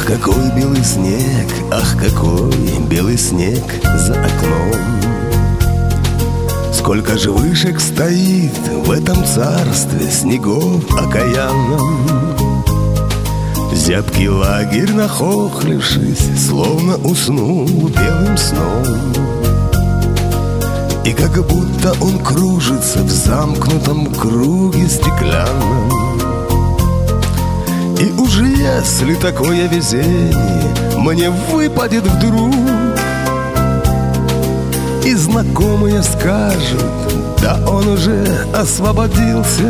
какой белый снег, ах, какой белый снег за окном. Сколько же вышек стоит в этом царстве снегов окаянном. Зябкий лагерь, нахохлившись, словно уснул белым сном. И как будто он кружится в замкнутом круге стеклянном. И уж если такое везение мне выпадет вдруг, и знакомые скажут: да он уже освободился,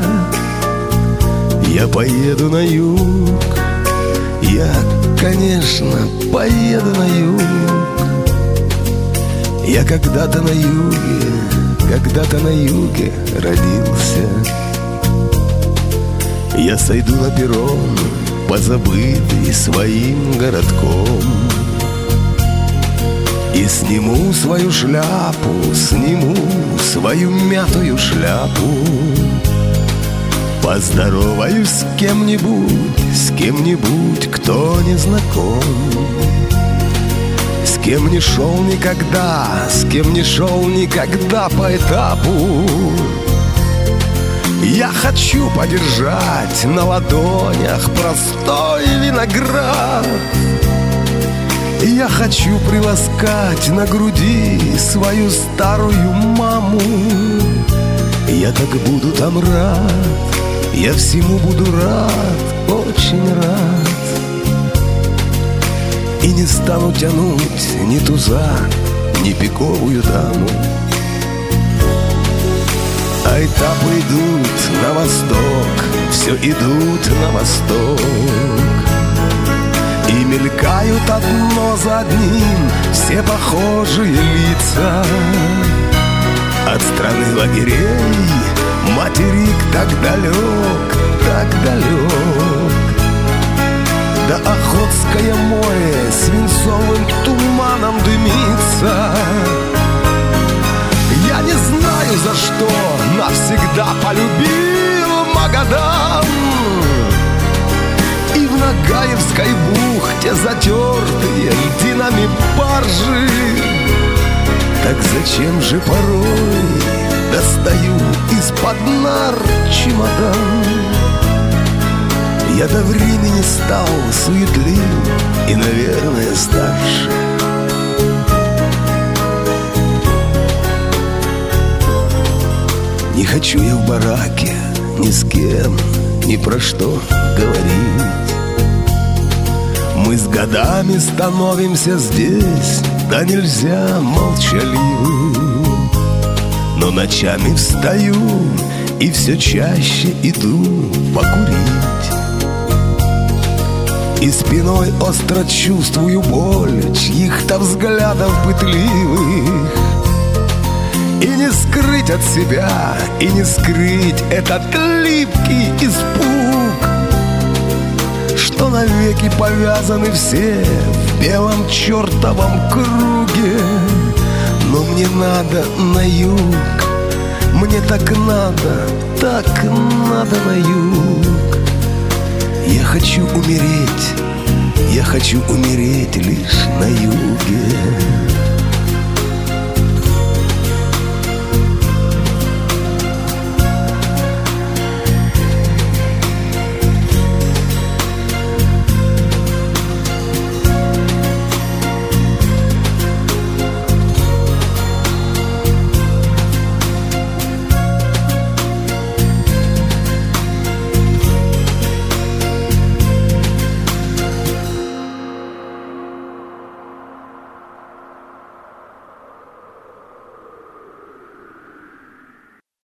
я поеду на юг, я, конечно, поеду на юг. Я когда-то на юге родился. Я сойду на перрон, позабытый своим городком, и сниму свою шляпу, сниму свою мятую шляпу. Поздороваюсь с кем-нибудь, кто не знаком, с кем не шел никогда по этапу. Я хочу подержать на ладонях простой виноград. Я хочу приласкать на груди свою старую маму. Я так буду там рад, я всему буду рад, очень рад. И не стану тянуть ни туза, ни пиковую даму. А этапы идут на восток, все идут на восток. И мелькают одно за одним все похожие лица. От страны лагерей материк так далек, так далек. Да Охотское море свинцовым туманом дымится. Я не знаю, за что навсегда полюбил Магадан. И в Нагаевской бухте затертые льдинами баржи. Так зачем же порой достаю из-под нар чемодан? Я до времени стал суетлив и, наверное, старше. Не хочу я в бараке ни с кем, ни про что говорить. Мы с годами становимся здесь, да нельзя, молчаливы. Но ночами встаю и все чаще иду покурить. И спиной остро чувствую боль чьих-то взглядов пытливых. И не скрыть от себя, и не скрыть этот липкий испуг, что навеки повязаны все в белом чертовом круге. Но мне надо на юг, мне так надо на юг. Я хочу умереть лишь на юге.